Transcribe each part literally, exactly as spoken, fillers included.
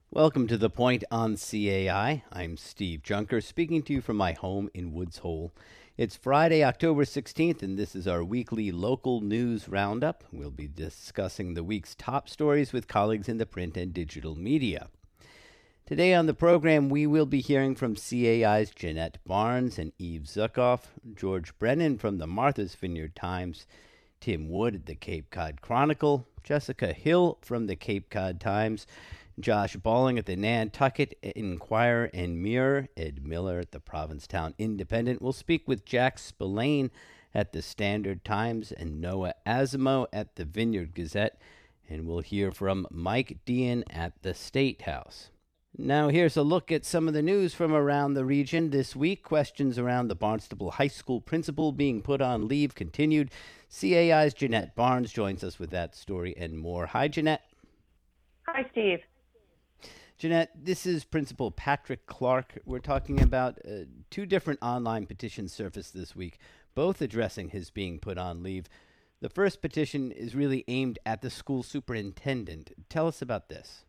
Welcome to The Point on C A I. I'm Steve Junker, speaking to you from my home in Woods Hole. It's Friday, October sixteenth, and this is our weekly local news roundup. We'll be discussing the week's top stories with colleagues in the print and digital media. Today on the program, we will be hearing from C A I's Jeanette Barnes and Eve Zukoff, George Brennan from the Martha's Vineyard Times, Tim Wood at the Cape Cod Chronicle, Jessica Hill from the Cape Cod Times, Josh Balling at the Nantucket Enquirer and Mirror, Ed Miller at the Provincetown Independent. We'll speak with Jack Spillane at the Standard Times and Noah Asimo at the Vineyard Gazette. And we'll hear from Mike Dean at the State House. Now here's a look at some of the news from around the region this week. Questions around the Barnstable High School principal being put on leave continued. C A I's Jeanette Barnes joins us with that story and more. Hi, Jeanette. Hi, Steve. Jeanette, this is Principal Patrick Clark. We're talking about uh, two different online petitions surfaced this week, both addressing his being put on leave. The first petition is really aimed at the school superintendent. Tell us about this.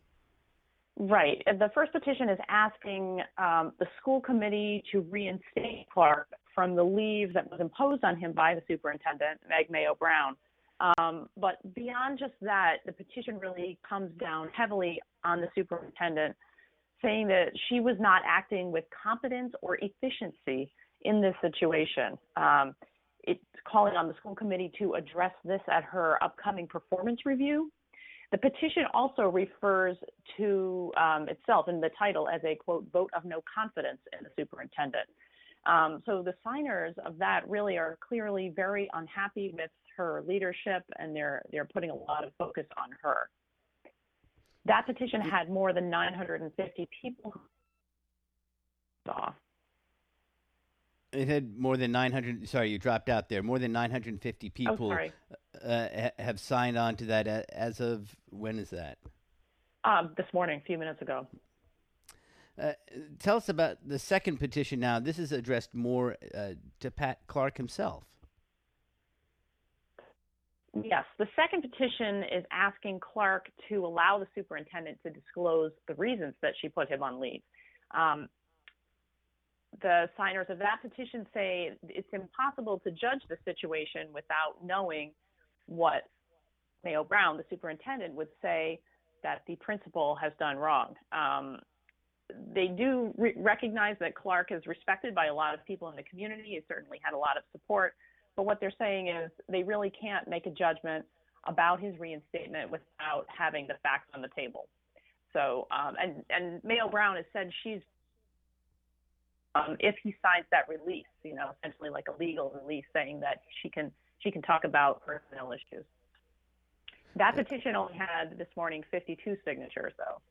Right. The first petition is asking um, the school committee to reinstate Clark from the leave that was imposed on him by the superintendent, Meg Mayo Brown. Um, but beyond just that, the petition really comes down heavily on the superintendent, saying that she was not acting with competence or efficiency in this situation. Um, it's calling on the school committee to address this at her upcoming performance review. The petition also refers to um, itself in the title as a, quote, vote of no confidence in the superintendent. Um, so the signers of that really are clearly very unhappy with her leadership, and they're they're putting a lot of focus on her. That petition had more than nine hundred fifty people off. It had more than nine hundred. Sorry, you dropped out there. More than nine hundred fifty people oh, uh, ha- have signed on to that. As of when is that? Um, this morning, a few minutes ago. Uh, tell us about the second petition now. This is addressed more uh, to Pat Clark himself. Yes, the second petition is asking Clark to allow the superintendent to disclose the reasons that she put him on leave. Um, the signers of that petition say it's impossible to judge the situation without knowing what Mayo Brown, the superintendent, would say that the principal has done wrong. Um, they do re- recognize that Clark is respected by a lot of people in the community. He certainly had a lot of support. But what they're saying is they really can't make a judgment about his reinstatement without having the facts on the table. So, um, and, and Mayo Brown has said she's, um, if he signs that release, you know, essentially like a legal release saying that she can she can talk about personnel issues. That petition only had this morning fifty-two signatures, though.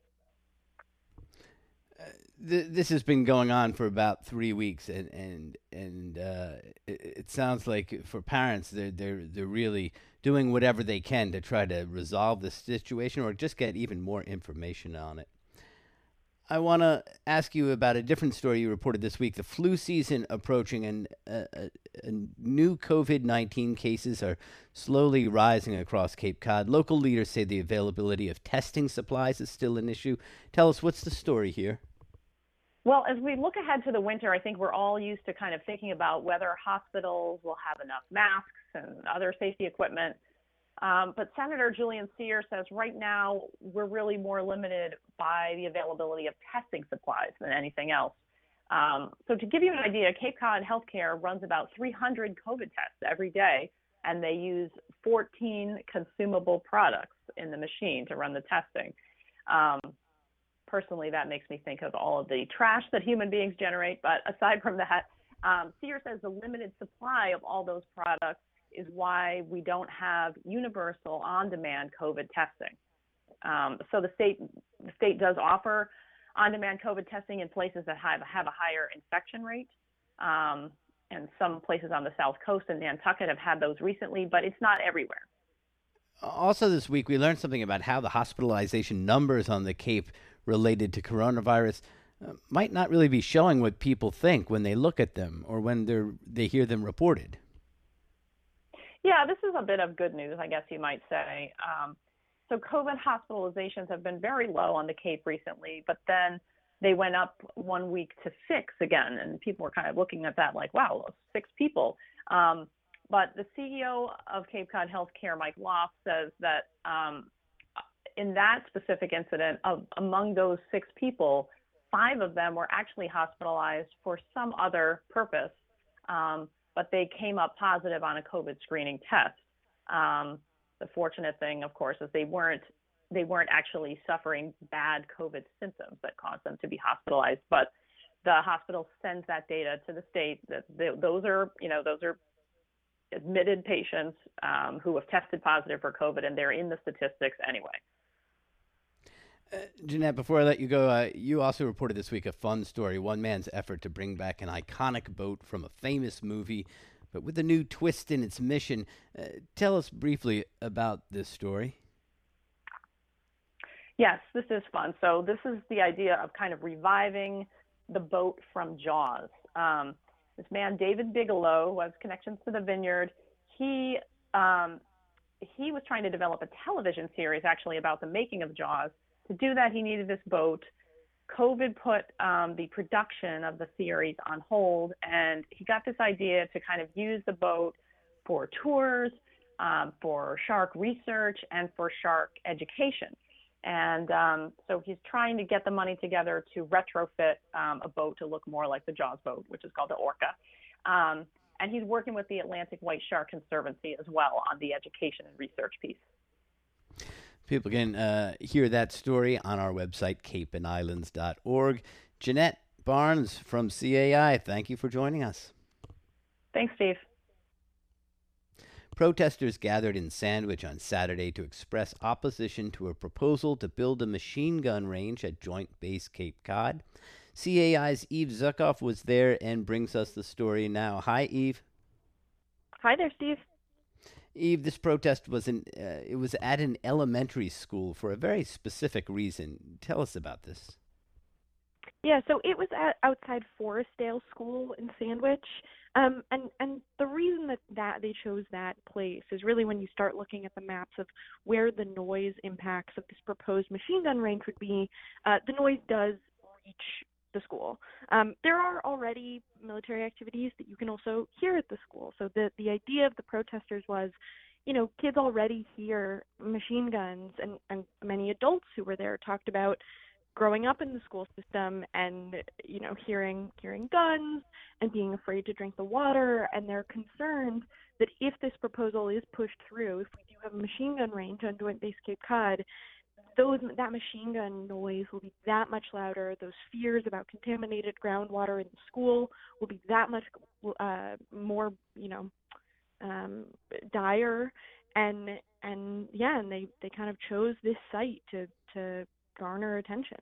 Uh, th- this has been going on for about three weeks, and and and uh, it, it sounds like for parents, they're they're they're really doing whatever they can to try to resolve the situation or just get even more information on it. I want to ask you about a different story you reported this week: the flu season approaching, and uh, uh, uh, new COVID nineteen cases are slowly rising across Cape Cod. Local leaders say the availability of testing supplies is still an issue. Tell us, what's the story here? Well, as we look ahead to the winter, I think we're all used to kind of thinking about whether hospitals will have enough masks and other safety equipment. Um, but Senator Julian Cyr says right now we're really more limited by the availability of testing supplies than anything else. Um, so to give you an idea, Cape Cod Healthcare runs about three hundred COVID tests every day, and they use fourteen consumable products in the machine to run the testing. Um, Personally, that makes me think of all of the trash that human beings generate. But aside from that, um, Cyr says the limited supply of all those products is why we don't have universal on-demand COVID testing. Um, so the state the state does offer on-demand COVID testing in places that have, have a higher infection rate. Um, and some places on the South Coast and Nantucket have had those recently, but it's not everywhere. Also this week, we learned something about how the hospitalization numbers on the Cape related to coronavirus uh, might not really be showing what people think when they look at them or when they're they hear them reported. Yeah, this is a bit of good news, I guess you might say. Um, so COVID hospitalizations have been very low on the Cape recently, but then they went up one week to six again, and people were kind of looking at that like, wow, six people. Um, but the C E O of Cape Cod Healthcare, Mike Loft, says that um, in that specific incident, of, among those six people, five of them were actually hospitalized for some other purpose, um, but they came up positive on a COVID screening test. Um, the fortunate thing, of course, is they weren't they weren't actually suffering bad COVID symptoms that caused them to be hospitalized. But the hospital sends that data to the state. That they, those are, you know, those are admitted patients um, who have tested positive for COVID, and they're in the statistics anyway. Uh, Jeanette, before I let you go, uh, you also reported this week a fun story, one man's effort to bring back an iconic boat from a famous movie, but with a new twist in its mission. Uh, tell us briefly about this story. Yes, this is fun. So this is the idea of kind of reviving the boat from Jaws. Um, this man, David Bigelow, who has connections to the Vineyard, he um, he was trying to develop a television series actually about the making of Jaws. To do that, he needed this boat. COVID put um, the production of the series on hold, and he got this idea to kind of use the boat for tours, um, for shark research, and for shark education. And um, so he's trying to get the money together to retrofit um, a boat to look more like the Jaws boat, which is called the Orca. Um, and he's working with the Atlantic White Shark Conservancy as well on the education and research piece. People can uh, hear that story on our website, cape and islands dot org. Jeanette Barnes from C A I, thank you for joining us. Thanks, Steve. Protesters gathered in Sandwich on Saturday to express opposition to a proposal to build a machine gun range at Joint Base Cape Cod. C A I's Eve Zukoff was there and brings us the story now. Hi, Eve. Hi there, Steve. Eve, this protest was in, uh, it was at an elementary school for a very specific reason. Tell us about this. Yeah, so it was at outside Forestdale School in Sandwich. Um, and, and the reason that, that they chose that place is really when you start looking at the maps of where the noise impacts of this proposed machine gun range would be, uh, the noise does reach the school. Um, there are already military activities that you can also hear at the school. So the, the idea of the protesters was, you know, kids already hear machine guns, and, and many adults who were there talked about growing up in the school system and, you know, hearing hearing guns and being afraid to drink the water, and they're concerned that if this proposal is pushed through, if we do have a machine gun range on Joint Base Cape Cod, those that machine gun noise will be that much louder. Those fears about contaminated groundwater in the school will be that much uh, more, you know, um, dire, and and yeah, and they, they kind of chose this site to to garner attention.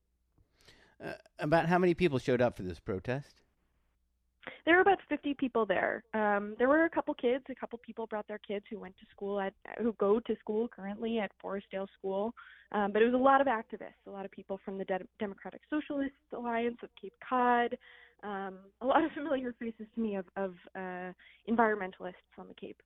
Uh, about how many people showed up for this protest? There were about fifty people there. Um, there were a couple kids. A couple people brought their kids who went to school at, who go to school currently at Forestdale School. Um, but it was a lot of activists, a lot of people from the De- Democratic Socialist Alliance of Cape Cod, um, a lot of familiar faces to me of, of uh, environmentalists on the Cape.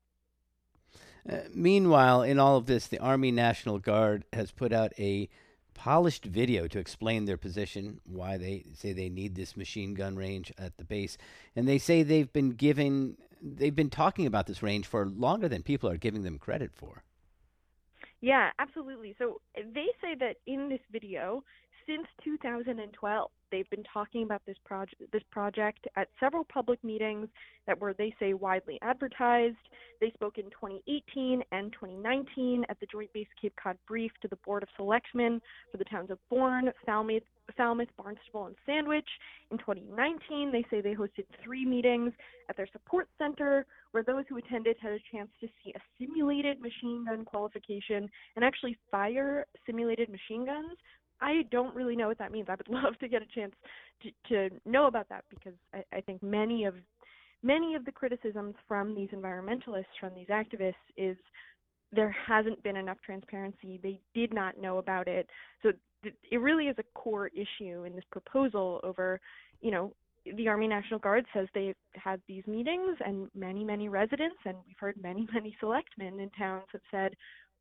Uh, meanwhile, in all of this, the Army National Guard has put out a polished video to explain their position, why they say they need this machine gun range at the base. And they say they've been giving, they've been talking about this range for longer than people are giving them credit for. Yeah, absolutely. So they say that in this video, since two thousand twelve, they've been talking about this project this project at several public meetings that were, they say, widely advertised. They spoke in twenty eighteen and twenty nineteen at the Joint Base Cape Cod brief to the Board of Selectmen for the towns of Bourne, Falmouth, Falmouth, Barnstable, and Sandwich. In twenty nineteen, they say they hosted three meetings at their support center where those who attended had a chance to see a simulated machine gun qualification and actually fire simulated machine guns. I don't really know what that means. I would love to get a chance to, to know about that, because I, I think many of many of the criticisms from these environmentalists, from these activists, is there hasn't been enough transparency. They did not know about it. So th- it really is a core issue in this proposal over, you know, the Army National Guard says they've had these meetings, and many, many residents, and we've heard many, many selectmen in towns have said,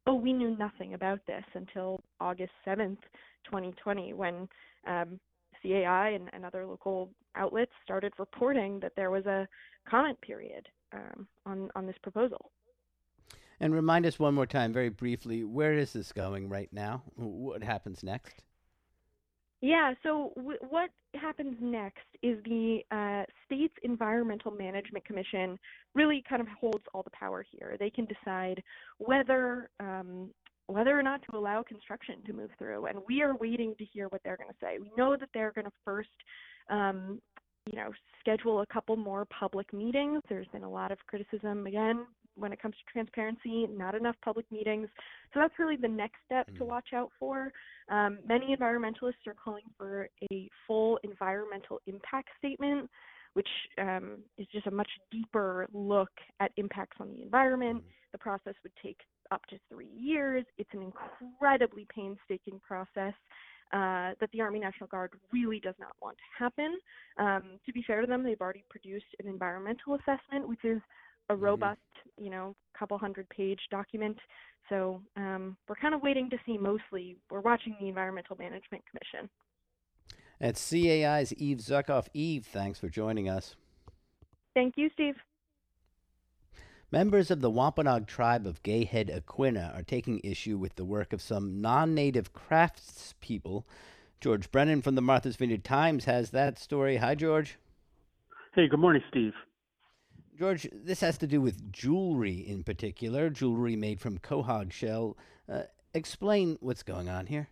oh, we knew nothing about this until August seventh, twenty twenty, when um, C A I and, and other local outlets started reporting that there was a comment period um, on, on this proposal. And remind us one more time, very briefly, where is this going right now? What happens next? Yeah, so w- what happens next is the uh, state's Environmental Management Commission really kind of holds all the power here. They can decide whether um, whether or not to allow construction to move through, and we are waiting to hear what they're going to say. We know that they're going to first, um, you know, schedule a couple more public meetings. There's been a lot of criticism, again, when it comes to transparency, not enough public meetings. So that's really the next step mm. to watch out for. Um, many environmentalists are calling for a full environmental impact statement, which um, is just a much deeper look at impacts on the environment. Mm. The process would take up to three years. It's an incredibly painstaking process uh, that the Army National Guard really does not want to happen. Um, to be fair to them, they've already produced an environmental assessment, which is a robust, mm-hmm. you know, couple hundred page document. So um, we're kind of waiting to see mostly. We're watching the Environmental Management Commission. That's C A I's Eve Zuckoff. Eve, thanks for joining us. Thank you, Steve. Members of the Wampanoag tribe of Gayhead Aquina are taking issue with the work of some non-native craftspeople. George Brennan from the Martha's Vineyard Times has that story. Hi, George. Hey, good morning, Steve. George, this has to do with jewelry in particular, jewelry made from quahog shell. Uh, explain what's going on here.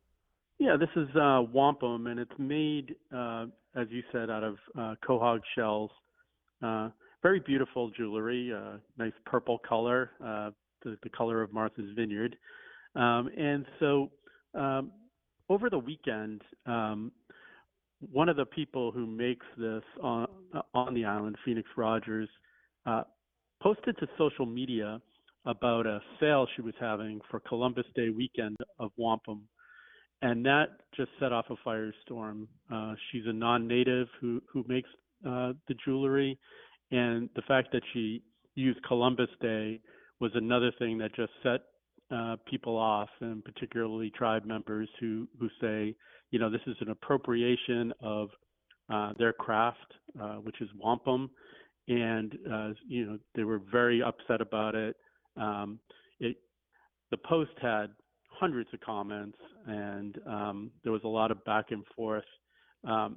Yeah, this is uh, wampum, and it's made, uh, as you said, out of uh, quahog shells. Uh, very beautiful jewelry, uh, nice purple color, uh, the, the color of Martha's Vineyard. Um, and so um, over the weekend, um, one of the people who makes this on, on the island, Phoenix Rogers, uh, posted to social media about a sale she was having for Columbus Day weekend of wampum. And that just set off a firestorm. Uh, she's a non-native who, who makes uh, the jewelry. And the fact that she used Columbus Day was another thing that just set uh, people off, and particularly tribe members who, who say, you know, this is an appropriation of uh, their craft, uh, which is wampum. And, uh, you know, they were very upset about it. Um, it the post had hundreds of comments, and um, there was a lot of back and forth. Um,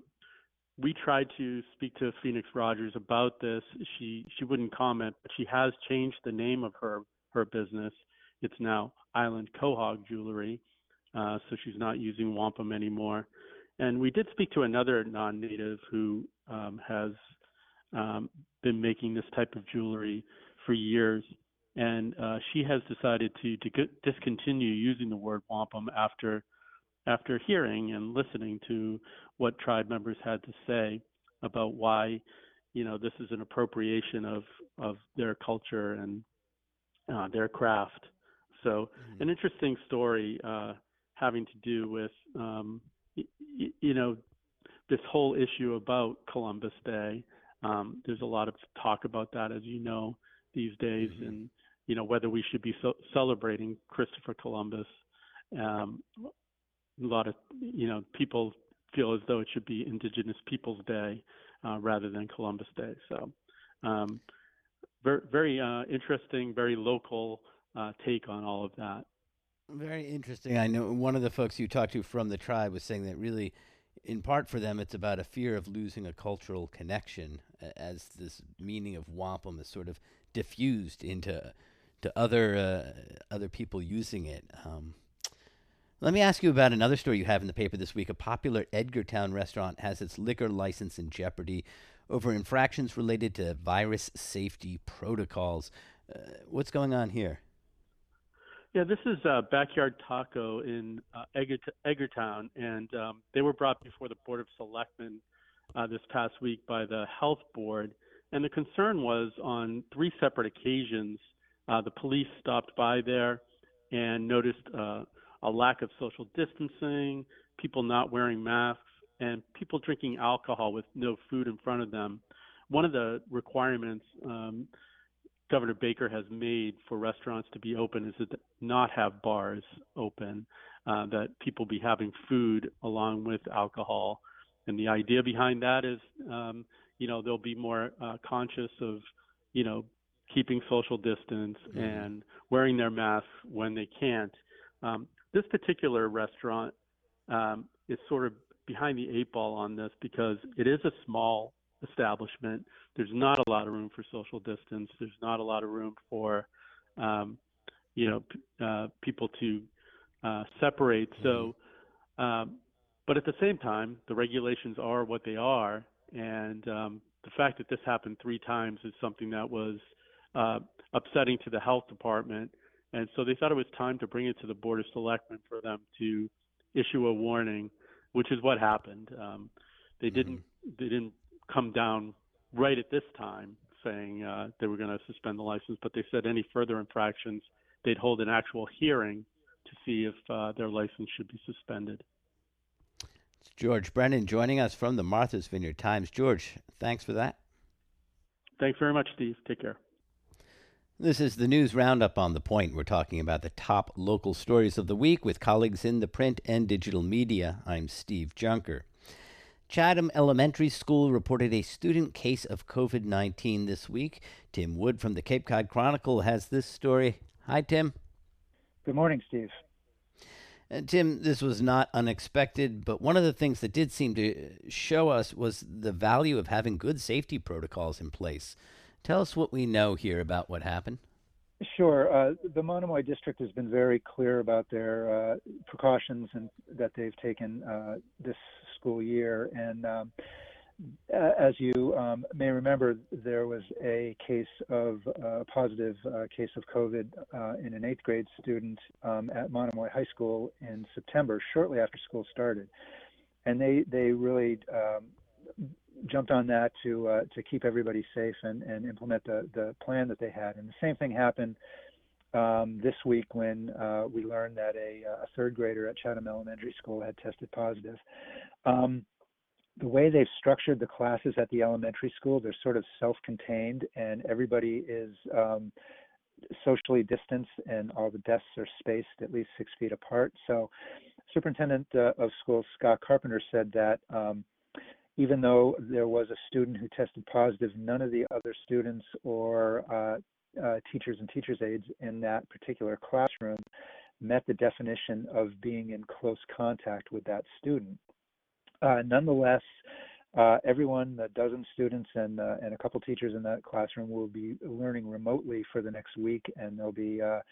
we tried to speak to Phoenix Rogers about this. She she wouldn't comment, but she has changed the name of her, her business. It's now Island Quahog Jewelry, uh, so she's not using wampum anymore. And we did speak to another non-native who um, has um, been making this type of jewelry for years. And uh, she has decided to, to discontinue using the word wampum after after hearing and listening to what tribe members had to say about why, you know, this is an appropriation of, of their culture and uh, their craft. So mm-hmm. an interesting story uh, having to do with, um, y- y- you know, this whole issue about Columbus Day. Um, there's a lot of talk about that, as you know, these days, mm-hmm. and you know, whether we should be so celebrating Christopher Columbus. Um, a lot of, you know, people feel as though it should be Indigenous Peoples Day uh, rather than Columbus Day. So um, very, very uh, interesting, very local uh, take on all of that. Very interesting. I know one of the folks you talked to from the tribe was saying that really, in part for them, it's about a fear of losing a cultural connection as this meaning of wampum is sort of diffused into to other uh, other people using it. Um, let me ask you about another story you have in the paper this week. A popular Edgartown restaurant has its liquor license in jeopardy over infractions related to virus safety protocols. Uh, what's going on here? Yeah, this is uh, Backyard Taco in uh, Edgar- Edgartown, and um, they were brought before the Board of Selectmen uh, this past week by the Health Board. And the concern was on three separate occasions, uh, the police stopped by there and noticed uh, a lack of social distancing, people not wearing masks, and people drinking alcohol with no food in front of them. One of the requirements um, Governor Baker has made for restaurants to be open is to not have bars open, uh, that people be having food along with alcohol. And the idea behind that is, um, you know, they'll be more uh, conscious of, you know, keeping social distance mm-hmm. and wearing their masks when they can't. Um, this particular restaurant um, is sort of behind the eight ball on this because it is a small establishment. There's not a lot of room for social distance. There's not a lot of room for, um, you know, p- uh, people to uh, separate. So, um, but at the same time, the regulations are what they are, and um, the fact that this happened three times is something that was uh, upsetting to the health department. And so they thought it was time to bring it to the Board of Selectmen for them to issue a warning, which is what happened. Um, they mm-hmm. didn't they didn't come down right at this time saying uh, they were going to suspend the license, but they said any further infractions, they'd hold an actual hearing to see if uh, their license should be suspended. It's George Brennan joining us from the Martha's Vineyard Times. George, thanks for that. Thanks very much, Steve. Take care. This is the News Roundup on The Point. We're talking about the top local stories of the week with colleagues in the print and digital media. I'm Steve Junker. Chatham Elementary School reported a student case of covid nineteen this week. Tim Wood from the Cape Cod Chronicle has this story. Hi, Tim. Good morning, Steve. Uh, Tim, this was not unexpected, but one of the things that did seem to show us was the value of having good safety protocols in place. Tell us what we know here about what happened. Sure. Uh, the Monomoy District has been very clear about their uh, precautions and that they've taken uh, this school year. And um, as you um, may remember, there was a case of a uh, positive uh, case of COVID uh, in an eighth grade student um, at Monomoy High School in September, shortly after school started. And they, they really um, jumped on that to uh, to keep everybody safe and, and implement the, the plan that they had. And the same thing happened um, this week when uh, we learned that a, a third grader at Chatham Elementary School had tested positive. Um, the way they've structured the classes at the elementary school, they're sort of self-contained, and everybody is um, socially distanced, and all the desks are spaced at least six feet apart. So Superintendent uh, of Schools Scott Carpenter said that um, even though there was a student who tested positive, none of the other students or uh, uh, teachers and teachers' aides in that particular classroom met the definition of being in close contact with that student. Uh, nonetheless, uh, everyone, a dozen students and uh, and a couple teachers in that classroom will be learning remotely for the next week, and they'll be uh,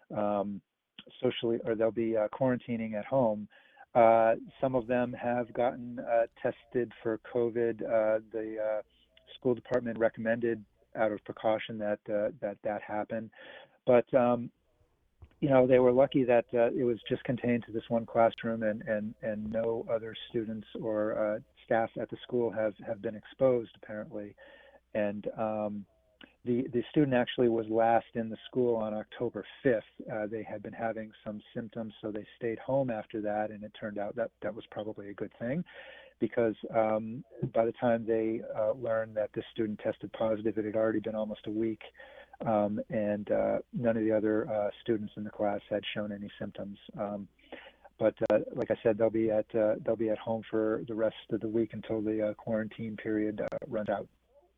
um, socially or they'll be uh, quarantining at home. Uh, some of them have gotten uh, tested for COVID. Uh, the uh, school department recommended, out of precaution, that uh, that that happen. But um, you know, they were lucky that uh, it was just contained to this one classroom, and and and no other students or uh, staff at the school have have been exposed, apparently. And um, The, the student actually was last in the school on October fifth. Uh, they had been having some symptoms, so they stayed home after that, and it turned out that that was probably a good thing, because um, by the time they uh, learned that this student tested positive, it had already been almost a week, um, and uh, none of the other uh, students in the class had shown any symptoms. Um, but uh, like I said, they'll be at uh, they'll be at home for the rest of the week until the uh, quarantine period uh, runs out.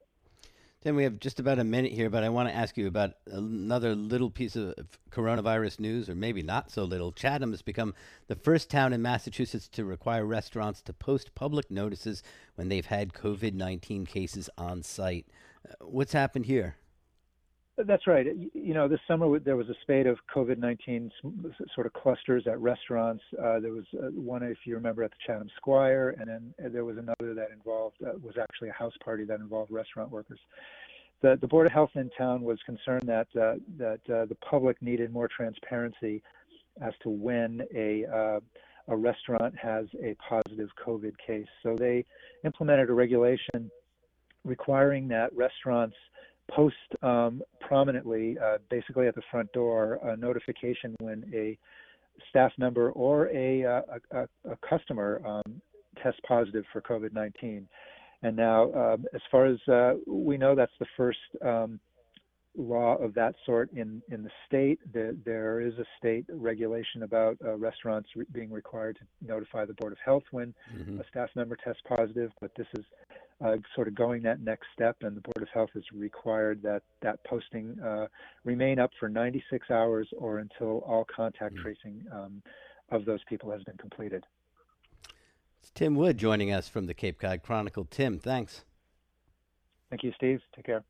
Tim, we have just about a minute here, but I want to ask you about another little piece of coronavirus news, or maybe not so little. Chatham has become the first town in Massachusetts to require restaurants to post public notices when they've had covid nineteen cases on site. Uh, what's happened here? That's right. You know, this summer there was a spate of covid nineteen sort of clusters at restaurants. Uh, there was uh, one, if you remember, at the Chatham Squire, and then there was another that involved, uh, was actually a house party that involved restaurant workers. The, the Board of Health in town was concerned that uh, that uh, the public needed more transparency as to when a uh, a restaurant has a positive COVID case. So they implemented a regulation requiring that restaurants post um, prominently, uh, basically at the front door, a notification when a staff member or a, uh, a, a customer um, tests positive for covid nineteen. And now, um, as far as uh, we know, that's the first um, law of that sort in, in the state. There, there is a state regulation about uh, restaurants re- being required to notify the Board of Health when mm-hmm. a staff member tests positive, but this is uh, sort of going that next step, and the Board of Health has required that that posting uh, remain up for ninety-six hours or until all contact mm-hmm. tracing um, of those people has been completed. It's Tim Wood joining us from the Cape Cod Chronicle. Tim, thanks. Thank you, Steve. Take care.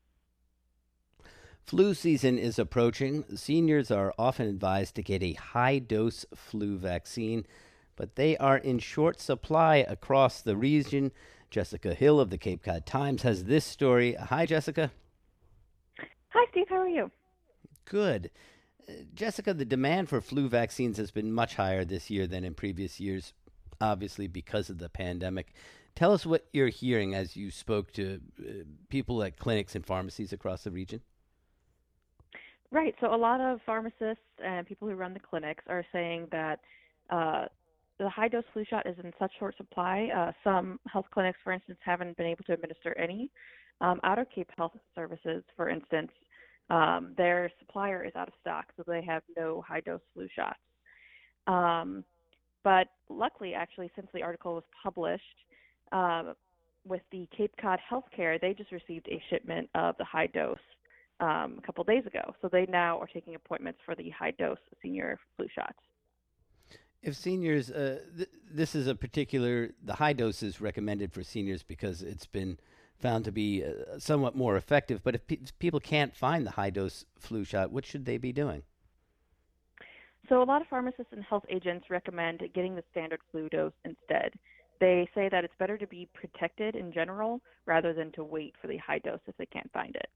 Flu season is approaching. Seniors are often advised to get a high-dose flu vaccine, but they are in short supply across the region. Jessica Hill of the Cape Cod Times has this story. Hi, Jessica. Hi, Steve. How are you? Good. Uh, Jessica, the demand for flu vaccines has been much higher this year than in previous years, obviously because of the pandemic. Tell us what you're hearing as you spoke to uh, people at clinics and pharmacies across the region. Right. So a lot of pharmacists and people who run the clinics are saying that uh, the high-dose flu shot is in such short supply. Uh, some health clinics, for instance, haven't been able to administer any. Um, Outer Cape Health Services, for instance, um, their supplier is out of stock, so they have no high-dose flu shots. Um, but luckily, actually, since the article was published, uh, with the Cape Cod Healthcare, they just received a shipment of the high-dose Um, a couple days ago. So they now are taking appointments for the high-dose senior flu shots. If seniors, uh, th- this is a particular, the high dose is recommended for seniors because it's been found to be uh, somewhat more effective. But if pe- people can't find the high-dose flu shot, what should they be doing? So a lot of pharmacists and health agents recommend getting the standard flu dose instead. They say that it's better to be protected in general rather than to wait for the high dose if they can't find it.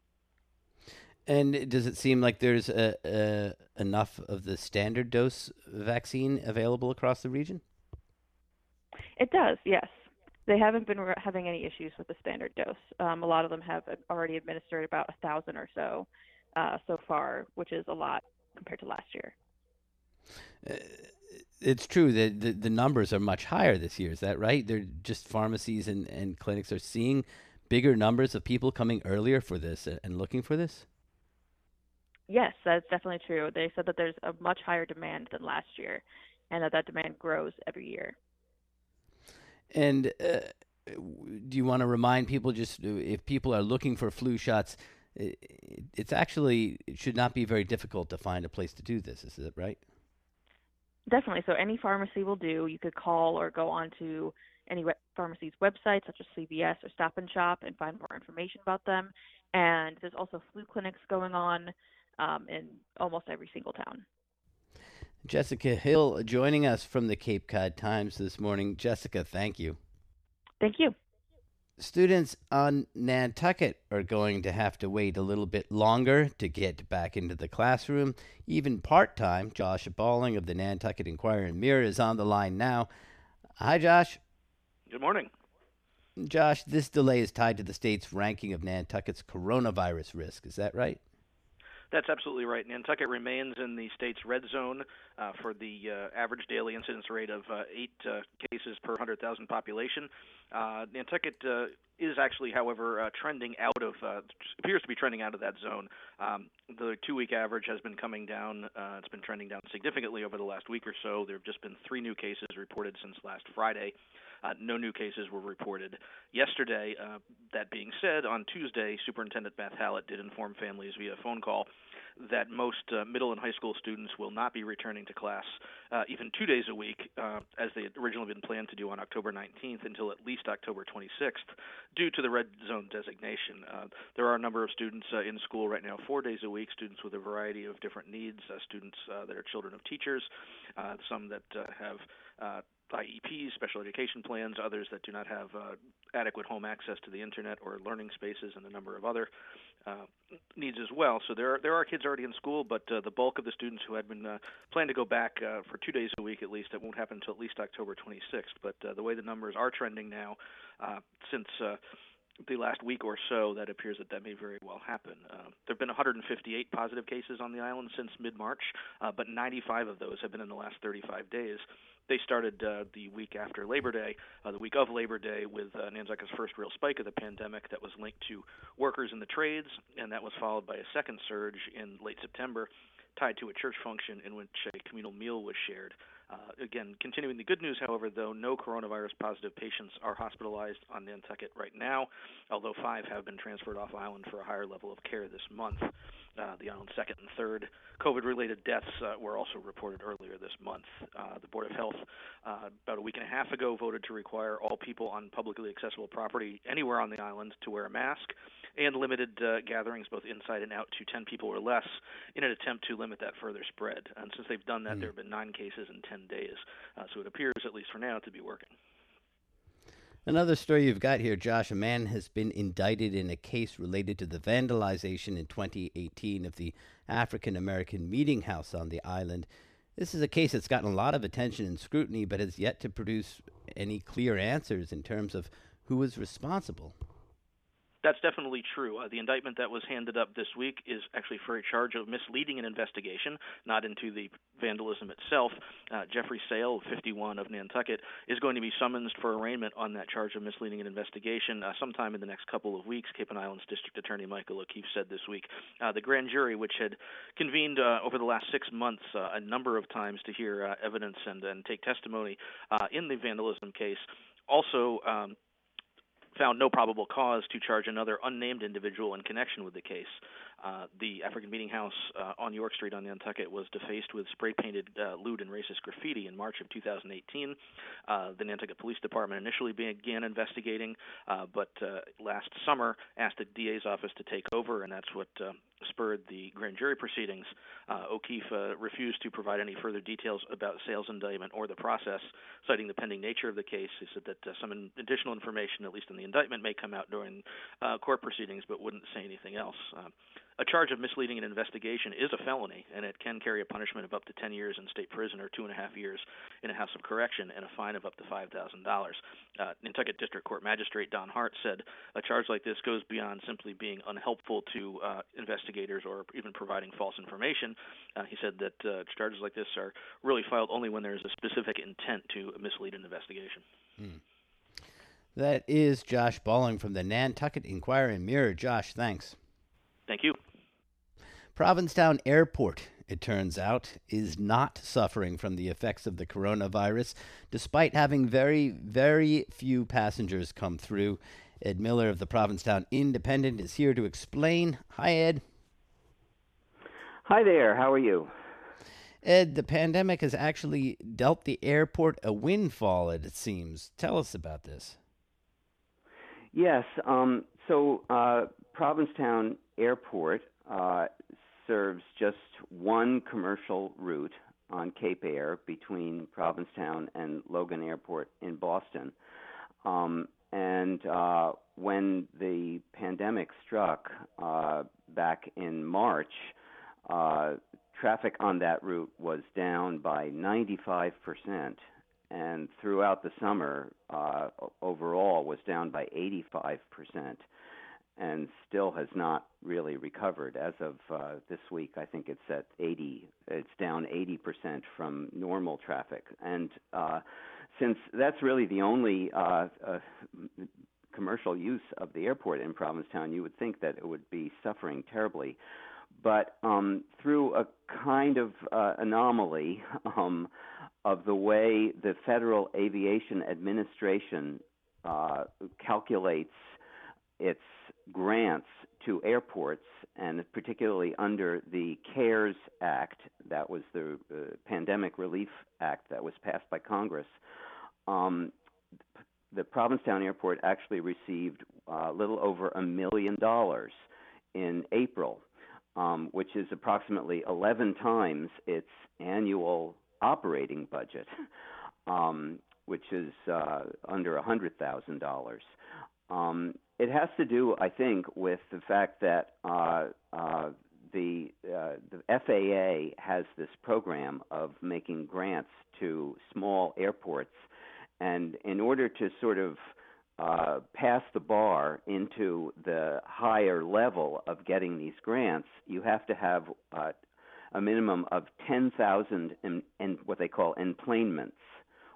And does it seem like there's a, a, enough of the standard dose vaccine available across the region? It does, yes. They haven't been re- having any issues with the standard dose. Um, a lot of them have already administered about a thousand or so uh, so far, which is a lot compared to last year. Uh, it's true that the, the numbers are much higher this year. Is that right? They're just pharmacies and, and clinics are seeing bigger numbers of people coming earlier for this and looking for this? Yes, that's definitely true. They said that there's a much higher demand than last year and that that demand grows every year. And uh, do you want to remind people, just if people are looking for flu shots, it, it's actually, it should not be very difficult to find a place to do this. Is that right? Definitely. So any pharmacy will do. You could call or go on to any we- pharmacy's website, such as C V S or Stop and Shop, and find more information about them. And there's also flu clinics going on um, in almost every single town. Jessica Hill joining us from the Cape Cod Times this morning. Jessica, thank you. Thank you. Students on Nantucket are going to have to wait a little bit longer to get back into the classroom, even part-time. Josh Balling of the Nantucket Enquirer and Mirror is on the line now. Hi, Josh. Good morning. Josh, this delay is tied to the state's ranking of Nantucket's coronavirus risk. Is that right? That's absolutely right. Nantucket remains in the state's red zone uh, for the uh, average daily incidence rate of uh, eight uh, cases per one hundred thousand population. Uh, Nantucket uh, is actually, however, uh, trending out of, uh, appears to be trending out of that zone. Um, the two-week average has been coming down. Uh, it's been trending down significantly over the last week or so. There have just been three new cases reported since last Friday. Uh, no new cases were reported yesterday. Uh, that being said, on Tuesday, Superintendent Beth Hallett did inform families via phone call that most uh, middle and high school students will not be returning to class uh, even two days a week, uh, as they had originally been planned to do on October nineteenth until at least October twenty-sixth, due to the red zone designation. Uh, there are a number of students uh, in school right now four days a week, students with a variety of different needs, uh, students uh, that are children of teachers, uh, some that uh, have uh, I E Ps, special education plans, others that do not have uh, adequate home access to the internet or learning spaces, and a number of other uh, needs as well. So there are, there are kids already in school, but uh, the bulk of the students who had been uh, planned to go back uh, for two days a week at least, it won't happen until at least October twenty-sixth. But uh, the way the numbers are trending now, uh, since uh, the last week or so, that appears that that may very well happen. Uh, there have been one hundred fifty-eight positive cases on the island since mid-March, uh, but ninety-five of those have been in the last thirty-five days. They started uh, the week after Labor Day, uh, the week of Labor Day, with uh, Nantucket's first real spike of the pandemic that was linked to workers in the trades, and that was followed by a second surge in late September tied to a church function in which a communal meal was shared. Uh, again, continuing the good news, however, though, no coronavirus-positive patients are hospitalized on Nantucket right now, although five have been transferred off island for a higher level of care this month. Uh, the island's second and third COVID-related deaths uh, were also reported earlier this month. Uh, the Board of Health, uh, about a week and a half ago, voted to require all people on publicly accessible property anywhere on the island to wear a mask, and limited uh, gatherings both inside and out to ten people or less in an attempt to limit that further spread. And since they've done that, mm. there have been nine cases in ten days. Uh, so it appears, at least for now, to be working. Another story you've got here, Josh. A man has been indicted in a case related to the vandalization in twenty eighteen of the African-American Meeting House on the island. This is a case that's gotten a lot of attention and scrutiny, but has yet to produce any clear answers in terms of who was responsible. That's definitely true. Uh, the indictment that was handed up this week is actually for a charge of misleading an investigation, not into the vandalism itself. Uh, Jeffrey Sale, fifty-one, of Nantucket, is going to be summoned for arraignment on that charge of misleading an investigation uh, sometime in the next couple of weeks, Cape and Islands District Attorney Michael O'Keefe said this week. Uh, the grand jury, which had convened uh, over the last six months uh, a number of times to hear uh, evidence and, and take testimony uh, in the vandalism case, also um, found no probable cause to charge another unnamed individual in connection with the case. Uh, the African Meeting House uh, on York Street on Nantucket was defaced with spray-painted uh, lewd and racist graffiti in March of two thousand eighteen. Uh, the Nantucket Police Department initially began investigating, uh, but uh, last summer asked the D A's office to take over, and that's what uh, spurred the grand jury proceedings. Uh, O'Keefe uh, refused to provide any further details about Sale's indictment or the process, citing the pending nature of the case. He said that uh, some in- additional information, at least in the indictment, may come out during uh, court proceedings, but wouldn't say anything else. Uh, A charge of misleading an investigation is a felony, and it can carry a punishment of up to ten years in state prison or two and a half years in a house of correction and a fine of up to five thousand dollars. Uh, Nantucket District Court Magistrate Don Hart said a charge like this goes beyond simply being unhelpful to uh, investigators or even providing false information. Uh, he said that uh, charges like this are really filed only when there is a specific intent to mislead an investigation. Hmm. That is Josh Balling from the Nantucket Enquirer and Mirror. Josh, thanks. Thank you. Provincetown Airport, it turns out, is not suffering from the effects of the coronavirus, despite having very, very few passengers come through. Ed Miller of the Provincetown Independent is here to explain. Hi, Ed. Hi there. How are you? Ed, the pandemic has actually dealt the airport a windfall, it seems. Tell us about this. Yes. Um, so uh, Provincetown Airport uh, serves just one commercial route on Cape Air between Provincetown and Logan Airport in Boston. Um, and uh, when the pandemic struck uh, back in March, uh, traffic on that route was down by ninety-five percent. And throughout the summer, uh, overall was down by eighty-five percent. And still has not really recovered. As of uh, this week, I think it's at eighty. It's down eighty percent from normal traffic. And uh, since that's really the only uh, uh, commercial use of the airport in Provincetown, you would think that it would be suffering terribly. But um, through a kind of uh, anomaly um, of the way the Federal Aviation Administration uh, calculates its grants to airports, and particularly under the CARES Act, that was the uh, Pandemic Relief Act that was passed by Congress, um, the Provincetown Airport actually received a uh, little over a million dollars in April, um, which is approximately eleven times its annual operating budget, um, which is uh, under one hundred thousand dollars. Um, it has to do, I think, with the fact that uh, uh, the, uh, the F A A has this program of making grants to small airports, and in order to sort of uh, pass the bar into the higher level of getting these grants, you have to have uh, a minimum of ten thousand in, in what they call enplanements,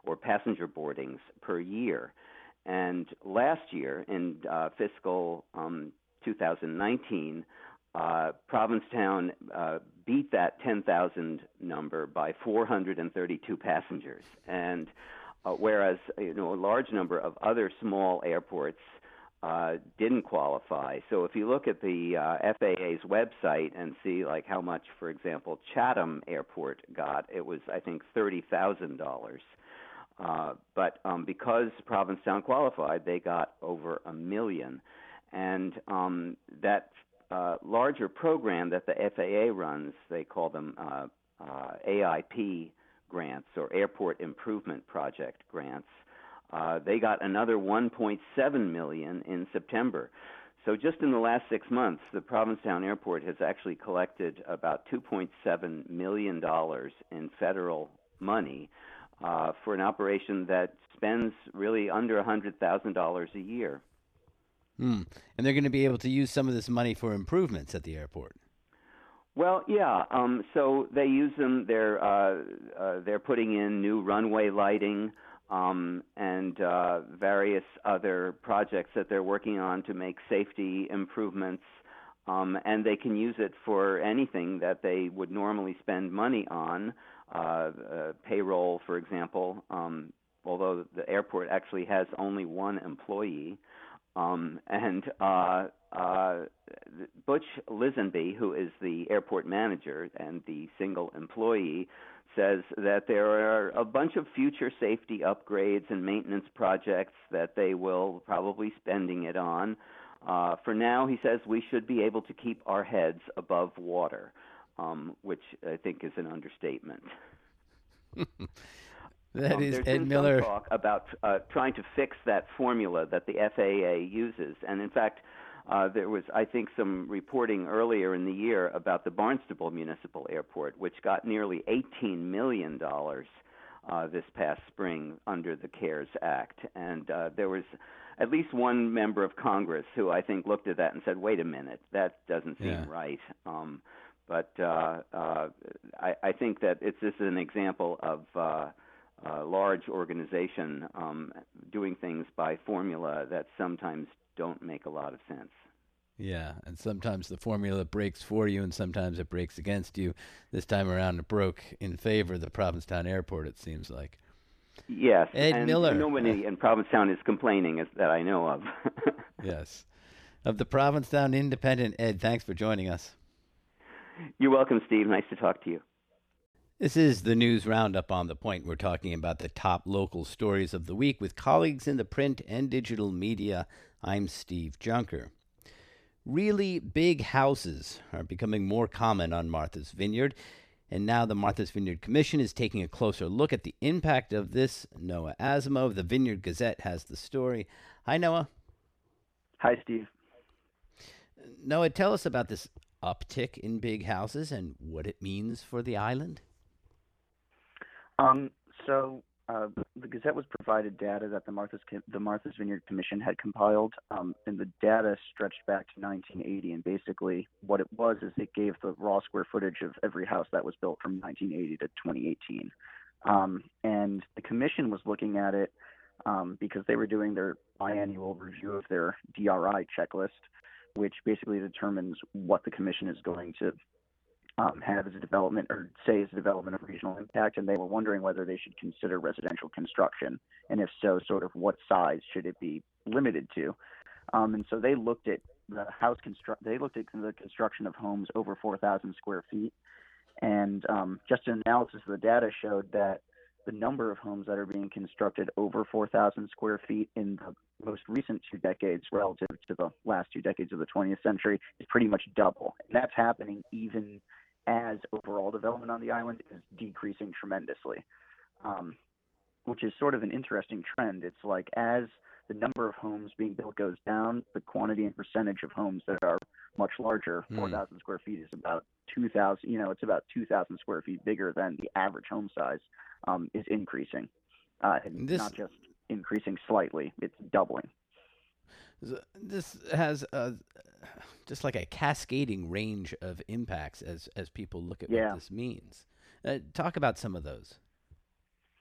or passenger boardings per year. And last year, in uh, fiscal um, two thousand nineteen, uh, Provincetown uh, beat that ten thousand number by four hundred thirty-two passengers. And uh, whereas you know a large number of other small airports uh, didn't qualify. So if you look at the uh, F A A's website and see like how much, for example, Chatham Airport got, it was I think thirty thousand dollars. Uh, but um, because Provincetown qualified, they got over a million. And um, that uh, larger program that the F A A runs, they call them uh, uh, A I P grants or Airport Improvement Project grants. Uh, they got another one point seven million dollars in September. So just in the last six months, the Provincetown Airport has actually collected about two point seven million dollars in federal money uh, for an operation that spends really under one hundred thousand dollars a year. Hmm. And they're going to be able to use some of this money for improvements at the airport. Well, yeah. Um, so they use them. They're uh, uh, they're putting in new runway lighting um, and uh, various other projects that they're working on to make safety improvements. Um, and they can use it for anything that they would normally spend money on, uh, uh, payroll, for example. Um, although the airport actually has only one employee. Um, and uh, uh, Butch Lisenby, who is the airport manager and the single employee, says that there are a bunch of future safety upgrades and maintenance projects that they will probably spending it on. Uh, for now, he says we should be able to keep our heads above water, um, which I think is an understatement. That um, is there's Ed been Miller. some talk about uh, trying to fix that formula that the F A A uses. And in fact, uh, there was, I think, some reporting earlier in the year about the Barnstable Municipal Airport, which got nearly eighteen million dollars uh, this past spring under the CARES Act. And uh, there was at least one member of Congress who I think looked at that and said, wait a minute, that doesn't seem Yeah. right. Um, but uh, uh, I, I think that it's this is an example of uh, a large organization um, doing things by formula that sometimes don't make a lot of sense. Yeah, and sometimes the formula breaks for you, and sometimes it breaks against you. This time around, it broke in favor of the Provincetown Airport, it seems like. Yes, Ed and Miller. nobody in Provincetown is complaining as, that I know of. Yes. Of the Provincetown Independent. Ed, thanks for joining us. You're welcome, Steve. Nice to talk to you. This is the News Roundup on the Point. We're talking about the top local stories of the week with colleagues in the print and digital media. I'm Steve Junker. Really big houses are becoming more common on Martha's Vineyard, and now the Martha's Vineyard Commission is taking a closer look at the impact of this. Noah Asimov, the Vineyard Gazette, has the story. Hi, Noah. Hi, Steve. Noah, tell us about this uptick in big houses and what it means for the island. Um, so uh, the Gazette was provided data that the Martha's the Martha's Vineyard Commission had compiled, um, and the data stretched back to nineteen eighty. And basically, what it was is it gave the raw square footage of every house that was built from nineteen eighty to twenty eighteen. Um, and the Commission was looking at it um, because they were doing their biannual review of their D R I checklist, which basically determines what the Commission is going to Um, have as a development or say as a development of regional impact, and they were wondering whether they should consider residential construction, and if so, sort of what size should it be limited to. Um, and so they looked at the house construct. They looked at the construction of homes over four thousand square feet, and um, just an analysis of the data showed that the number of homes that are being constructed over four thousand square feet in the most recent two decades relative to the last two decades of the twentieth century is pretty much double, and that's happening even as overall development on the island is decreasing tremendously, um, which is sort of an interesting trend. It's like as the number of homes being built goes down, the quantity and percentage of homes that are much larger, Mm. four thousand square feet is about two thousand, you know, it's about two thousand square feet bigger than the average home size, um, is increasing. Uh, and This- not just increasing slightly, it's doubling. This has a, just like a cascading range of impacts as, as people look at Yeah. what this means. Uh, talk about some of those.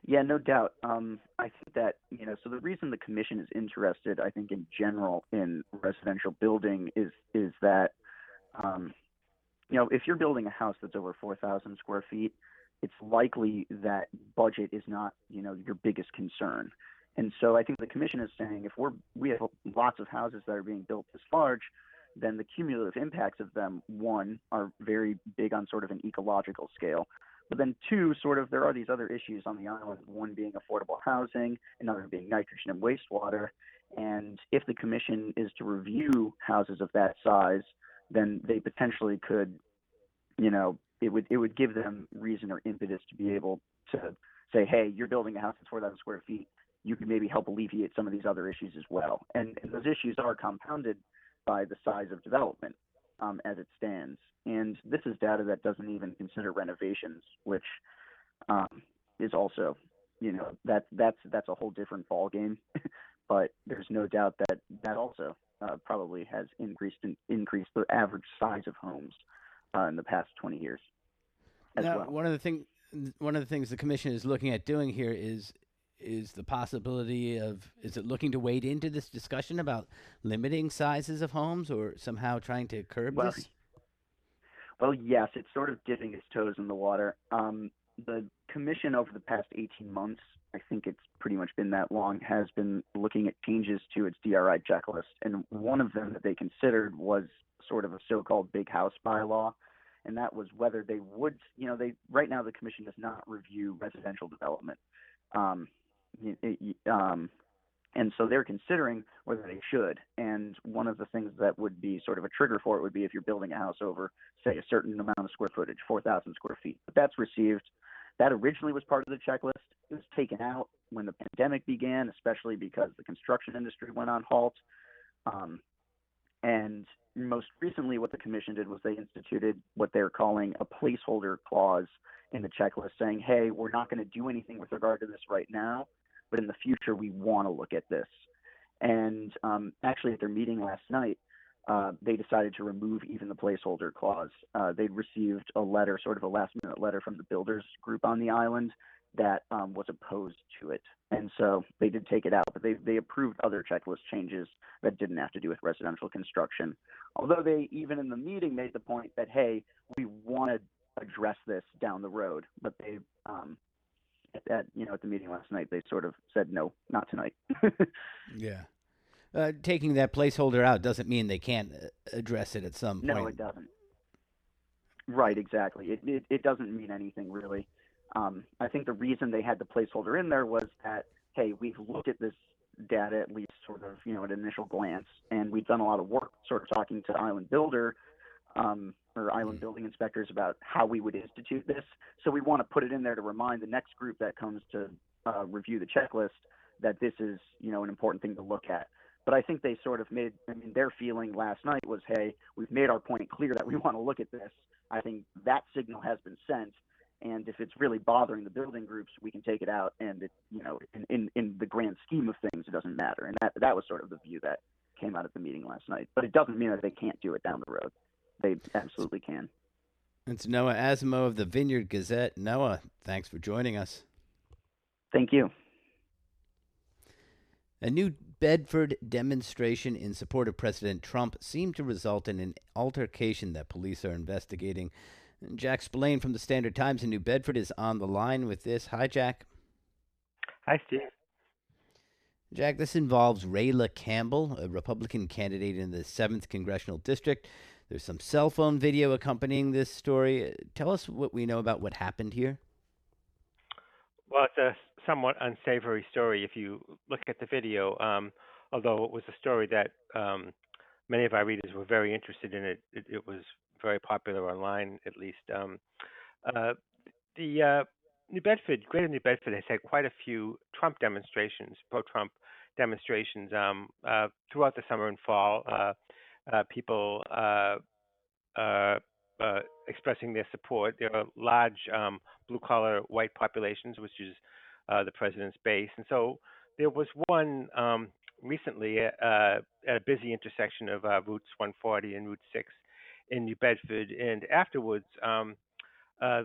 Yeah, no doubt. Um, I think that, you know, so the reason the commission is interested, I think, in general in residential building is is that, um, you know, if you're building a house that's over four thousand square feet, it's likely that budget is not, you know, your biggest concern. And so I think the commission is saying if we're we have lots of houses that are being built this large, then the cumulative impacts of them, one, are very big on sort of an ecological scale. But then two, sort of there are these other issues on the island, one being affordable housing, another being nitrogen and wastewater. And if the commission is to review houses of that size, then they potentially could, you know, it would it would give them reason or impetus to be able to say, hey, you're building a house that's four thousand square feet. You can maybe help alleviate some of these other issues as well. And, and those issues are compounded by the size of development um, as it stands. And this is data that doesn't even consider renovations, which um, is also, you know, that that's that's a whole different ballgame. But there's no doubt that that also uh, probably has increased in, increased the average size of homes uh, in the past twenty years as now, well. One of the thing, one of the things the commission is looking at doing here is is the possibility of is it looking to wade into this discussion about limiting sizes of homes or somehow trying to curb well, this? Well, yes, it's sort of dipping its toes in the water. Um, the commission over the past eighteen months, I think it's pretty much been that long, has been looking at changes to its D R I checklist. And one of them that they considered was sort of a so-called big house bylaw. And that was whether they would, you know, they right now the commission does not review residential development. Um, it, it, um, and so they're considering whether they should. And one of the things that would be sort of a trigger for it would be if you're building a house over, say, a certain amount of square footage, four thousand square feet. But that's received. That originally was part of the checklist. It was taken out when the pandemic began, especially because the construction industry went on halt. Um, and most recently, what the commission did was they instituted what they're calling a placeholder clause in the checklist saying, hey, we're not going to do anything with regard to this right now, but in the future, we want to look at this. And um, actually, at their meeting last night, uh, they decided to remove even the placeholder clause. Uh, they'd received a letter, sort of a last-minute letter from the builders group on the island that um, was opposed to it. And so they did take it out, but they, they approved other checklist changes that didn't have to do with residential construction. Although they, even in the meeting, made the point that, hey, we want to address this down the road, but they um, at you know at the meeting last night they sort of said no, not tonight. Yeah, uh, taking that placeholder out doesn't mean they can't address it at some point. No, it doesn't. Right, exactly. It it, it doesn't mean anything really. Um, I think the reason they had the placeholder in there was that, hey, we've looked at this data at least sort of you know at an initial glance, and we've done a lot of work sort of talking to Island Builder. Um, or island building inspectors about how we would institute this. So we want to put it in there to remind the next group that comes to uh, review the checklist that this is, you know, an important thing to look at. But I think they sort of made, I mean, their feeling last night was, hey, we've made our point clear that we want to look at this. I think that signal has been sent. And if it's really bothering the building groups, we can take it out. And, it, you know, in, in, in the grand scheme of things, it doesn't matter. And that, that was sort of the view that came out at the meeting last night. But it doesn't mean that they can't do it down the road. They absolutely can. It's Noah Asimo of the Vineyard Gazette. Noah, thanks for joining us. Thank you. A New Bedford demonstration in support of President Trump seemed to result in an altercation that police are investigating. Jack Spillane from the Standard Times in New Bedford is on the line with this. Hi, Jack. Hi, Steve. Jack, this involves Rayla Campbell, a Republican candidate in the seventh Congressional District. There's some cell phone video accompanying this story. Tell us what we know about what happened here. Well, it's a somewhat unsavory story if you look at the video, um, although it was a story that um, many of our readers were very interested in. It, it, it was very popular online, at least. Um, uh, the uh, New Bedford, Greater New Bedford has had quite a few Trump demonstrations, pro-Trump demonstrations um, uh, throughout the summer and fall. Uh, Uh, people uh, uh, uh, expressing their support. There are large um, blue-collar white populations, which is uh, the president's base. And so there was one um, recently uh, at a busy intersection of uh, Routes one forty and Route six in New Bedford. And afterwards, um, uh,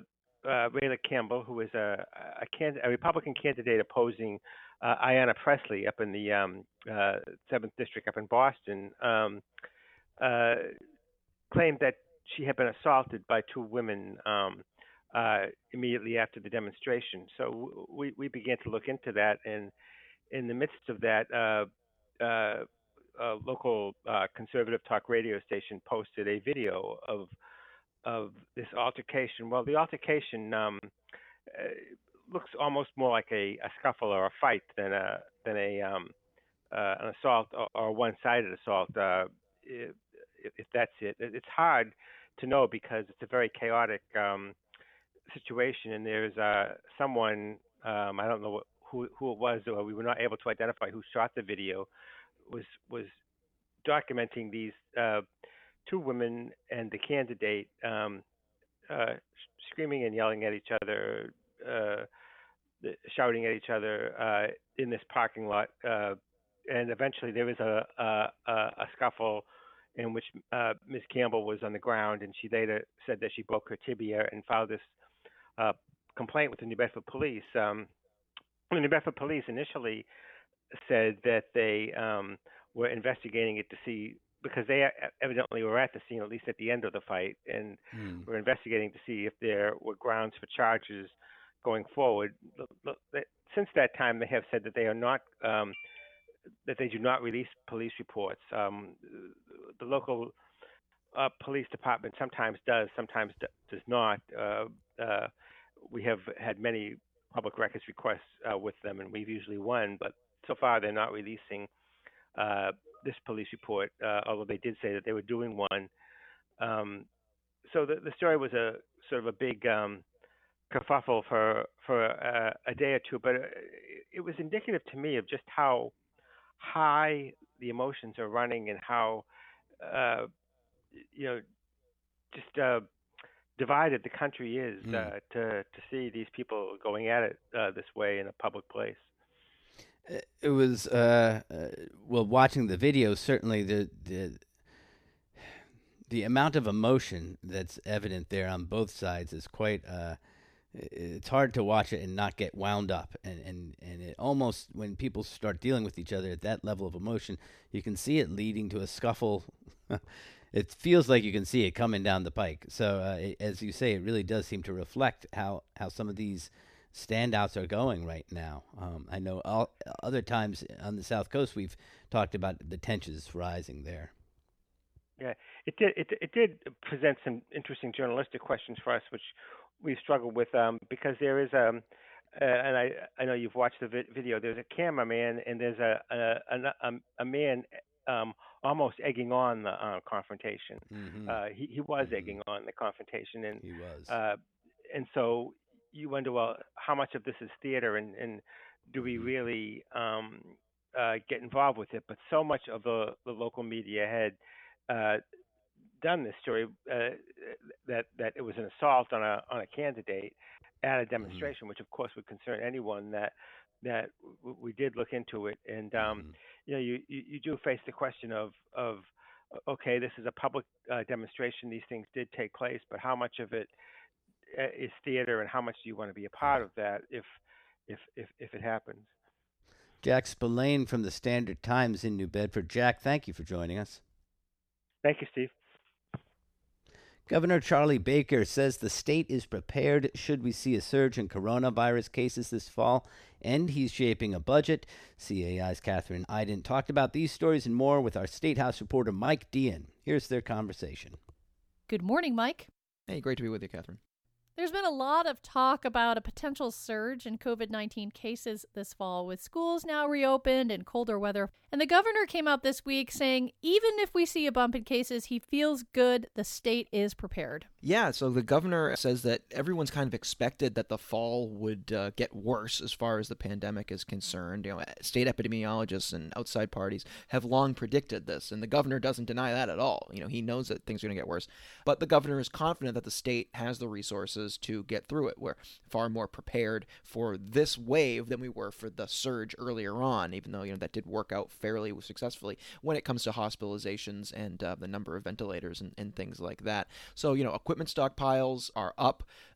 uh, Rayla Campbell, who is a a, can- a Republican candidate opposing uh, Ayanna Pressley up in the um, uh, seventh District up in Boston, um, uh, claimed that she had been assaulted by two women um, uh, immediately after the demonstration. So we, we began to look into that, and in the midst of that, uh, uh, a local uh, conservative talk radio station posted a video of of this altercation. Well, the altercation um, uh, looks almost more like a, a scuffle or a fight than a than a um, uh, an assault or, or a one-sided assault. Uh, if, if that's it, it's hard to know because it's a very chaotic um, situation, and there's uh, someone um, I don't know who who it was, or we were not able to identify who shot the video. Was was documenting these uh, two women and the candidate um, uh, screaming and yelling at each other, uh, shouting at each other uh, in this parking lot, uh, and eventually there was a a, a scuffle in which uh, Miz Campbell was on the ground, and she later said that she broke her tibia and filed this uh, complaint with the New Bedford police. Um, the New Bedford police initially said that they um, were investigating it to see, because they evidently were at the scene, at least at the end of the fight, and mm. were investigating to see if there were grounds for charges going forward. Since that time, they have said that they are not, um, that they do not release police reports. Um, the local uh, police department sometimes does, sometimes does not. Uh, uh, we have had many public records requests uh, with them, and we've usually won, but so far they're not releasing uh, this police report, uh, although they did say that they were doing one. Um, so the, the story was a sort of a big um, kerfuffle for for uh, a day or two, but it was indicative to me of just how high the emotions are running and how uh, you know just uh, divided the country is mm. uh, to to see these people going at it uh, this way in a public place. It was uh, uh, well, watching the video, certainly the the the amount of emotion that's evident there on both sides is quite. Uh, it's hard to watch it and not get wound up, and, and, and it almost, when people start dealing with each other at that level of emotion, you can see it leading to a scuffle. It feels like you can see it coming down the pike. So uh, it, as you say, it really does seem to reflect how, how some of these standouts are going right now. Um, I know all, other times on the South Coast we've talked about the tensions rising there. Yeah, it did. It, it did present some interesting journalistic questions for us, which we've struggled with um, because there is um, uh, and I I know you've watched the vi- video. There's a cameraman and there's a a a, a man um, almost egging on the uh, confrontation. Mm-hmm. Uh, he he was mm-hmm. egging on the confrontation, and he was. Uh, and so you wonder, well, how much of this is theater, and, and do we really um, uh, get involved with it? But so much of the, the local media had uh, done this story uh, that that it was an assault on a on a candidate at a demonstration, mm-hmm. which of course would concern anyone. That that w- we did look into it, and um, mm-hmm. you know, you, you you do face the question of of okay, this is a public uh, demonstration; these things did take place, but how much of it is theater, and how much do you want to be a part of that if if if, if it happens? Jack Spillane from the Standard Times in New Bedford. Jack, thank you for joining us. Thank you, Steve. Governor Charlie Baker says the state is prepared should we see a surge in coronavirus cases this fall, and he's shaping a budget. C A I's Catherine Iden talked about these stories and more with our State House reporter Mike Dean. Here's their conversation. Good morning, Mike. Hey, great to be with you, Catherine. There's been a lot of talk about a potential surge in covid nineteen cases this fall, with schools now reopened and colder weather. And the governor came out this week saying even if we see a bump in cases, he feels good the state is prepared. Yeah, so the governor says that everyone's kind of expected that the fall would uh, get worse as far as the pandemic is concerned. You know, state epidemiologists and outside parties have long predicted this, and the governor doesn't deny that at all. You know, he knows that things are going to get worse, but the governor is confident that the state has the resources to get through it. We're far more prepared for this wave than we were for the surge earlier on, even though, you know, that did work out fairly successfully when it comes to hospitalizations and uh, the number of ventilators and, and things like that. So, you know, equipment stockpiles are up.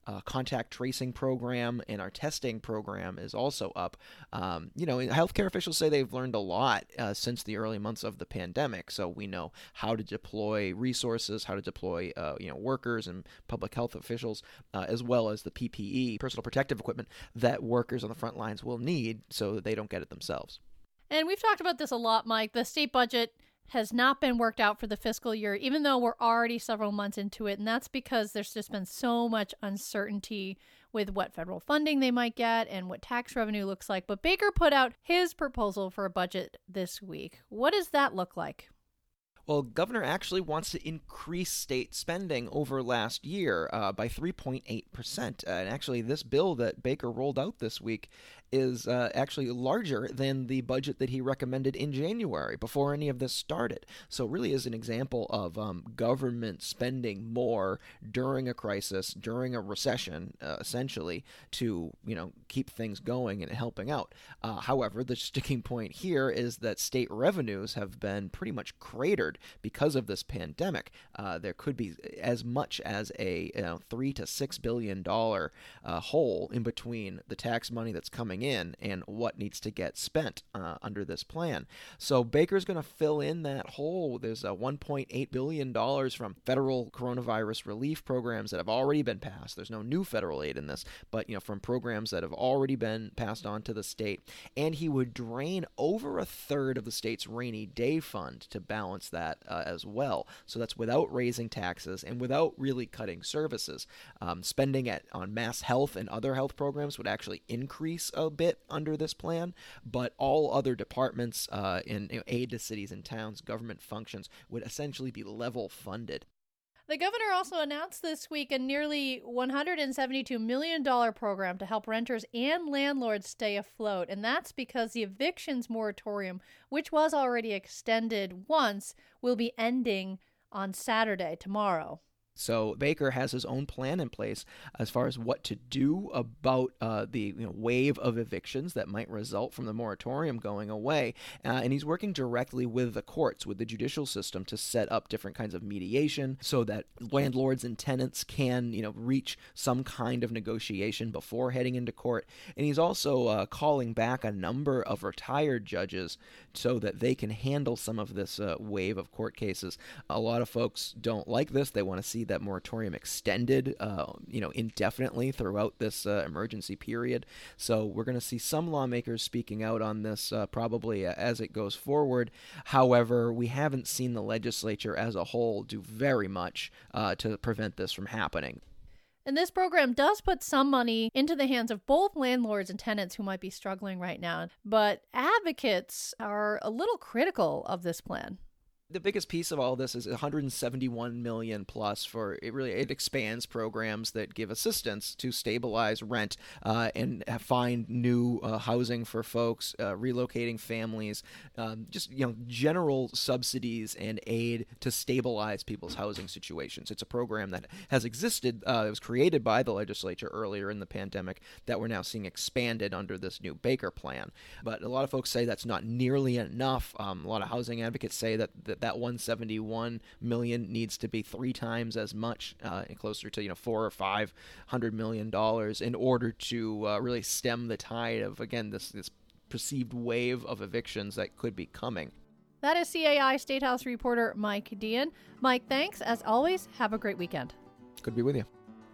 uh, contact tracing program and our testing program is also up. Um, you know, healthcare officials say they've learned a lot uh, since the early months of the pandemic. So we know how to deploy resources, how to deploy, uh, you know, workers and public health officials, uh, as well as the P P E, personal protective equipment that workers on the front lines will need so that they don't get it themselves. And we've talked about this a lot, Mike. The state budget has not been worked out for the fiscal year, even though we're already several months into it. And that's because there's just been so much uncertainty with what federal funding they might get and what tax revenue looks like. But Baker put out his proposal for a budget this week. What does that look like? Well, Governor actually wants to increase state spending over last year uh, by three point eight percent. Uh, and actually, this bill that Baker rolled out this week is uh, actually larger than the budget that he recommended in January before any of this started. So it really is an example of um, government spending more during a crisis, during a recession, uh, essentially, to, you know, keep things going and helping out. Uh, however, the sticking point here is that state revenues have been pretty much cratered because of this pandemic. Uh, there could be as much as a you know, three to six billion dollar uh, hole in between the tax money that's coming in and what needs to get spent uh, under this plan. So Baker's going to fill in that hole. There's a one point eight billion dollars from federal coronavirus relief programs that have already been passed. There's no new federal aid in this, but you know from programs that have already been passed on to the state. And he would drain over a third of the state's rainy day fund to balance that uh, as well. So that's without raising taxes and without really cutting services. Um, spending at on mass health and other health programs would actually increase a bit under this plan, but all other departments uh, in you know, aid to cities and towns, government functions, would essentially be level funded. The governor also announced this week a nearly one hundred seventy-two million dollars program to help renters and landlords stay afloat. And that's because the evictions moratorium, which was already extended once, will be ending on Saturday, tomorrow. So Baker has his own plan in place as far as what to do about uh, the you know, wave of evictions that might result from the moratorium going away. Uh, and he's working directly with the courts, with the judicial system, to set up different kinds of mediation so that landlords and tenants can you know, reach some kind of negotiation before heading into court. And he's also uh, calling back a number of retired judges so that they can handle some of this uh, wave of court cases. A lot of folks don't like this. They want to see that moratorium extended, uh, you know, indefinitely throughout this uh, emergency period. So we're going to see some lawmakers speaking out on this uh, probably as it goes forward. However, we haven't seen the legislature as a whole do very much uh, to prevent this from happening. And this program does put some money into the hands of both landlords and tenants who might be struggling right now. But advocates are a little critical of this plan. The biggest piece of all this is one hundred seventy-one million dollars plus for it. Really, it expands programs that give assistance to stabilize rent uh, and find new uh, housing for folks, uh, relocating families, um, just you know general subsidies and aid to stabilize people's housing situations. It's a program that has existed. Uh, it was created by the legislature earlier in the pandemic that we're now seeing expanded under this new Baker plan. But a lot of folks say that's not nearly enough. Um, a lot of housing advocates say that that that one hundred seventy-one million dollars needs to be three times as much, uh, closer to you know four or five hundred million dollars, in order to uh, really stem the tide of again this this perceived wave of evictions that could be coming. That is C A I State House reporter Mike Dean. Mike, thanks as always. Have a great weekend. Good to be with you.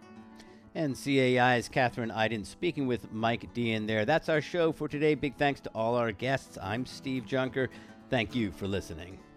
And C A I's Catherine Iden speaking with Mike Dean there. That's our show for today. Big thanks to all our guests. I'm Steve Junker. Thank you for listening.